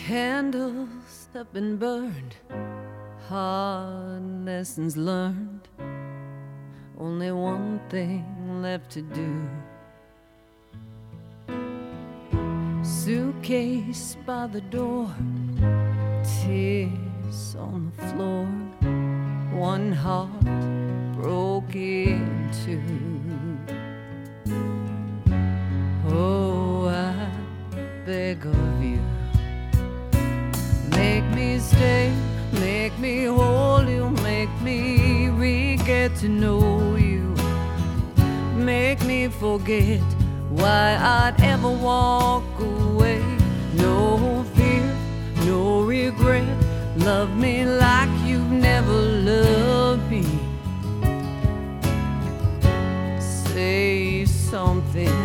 Candles have been burned, hard lessons learned, only one thing left to do. Suitcase by the door, tears on the floor, one heart broke in two. Oh, I beg of you, make me stay, make me hold you, make me re-get to know you, make me forget why I'd ever walk away. No fear, no regret, love me like you've never loved me. Say something,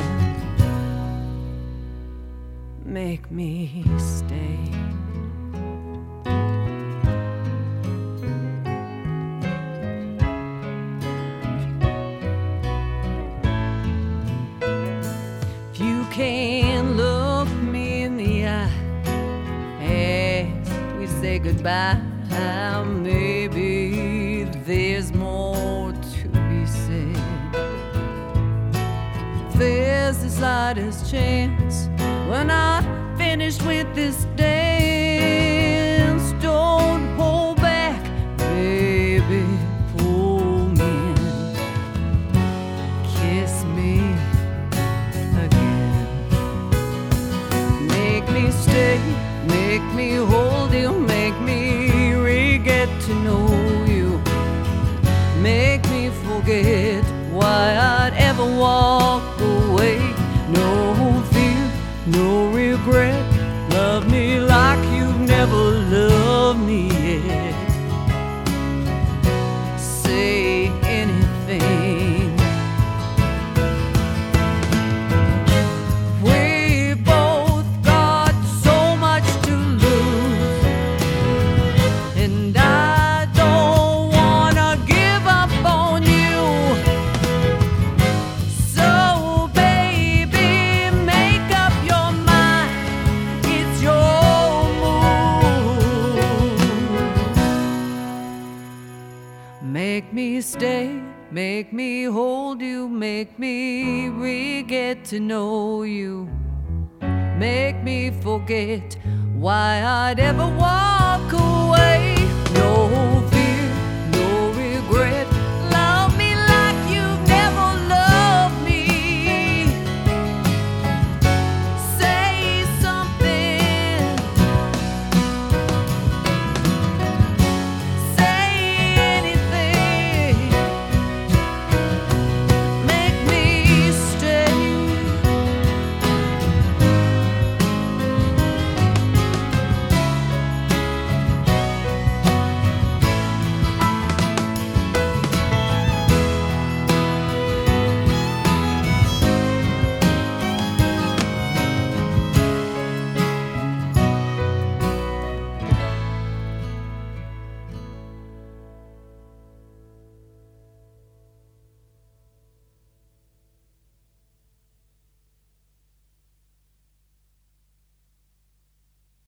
make me stay. If you can't look me in the eye as we say goodbye, maybe there's more to be said. There's the slightest chance when I finish with this dance, don't hold back, baby, pull me in, kiss me again. Make me stay, make me hold you, make me re-get to know you, make me forget why I'd ever walk away. No fear, no regret, love me like you've never loved me yet. Say anything. We both got so much to lose, and I don't wanna give up on you. So baby, make up your mind, it's your move. Make me stay, make me hold you, make me re-get to know you, make me forget why I'd ever walk away.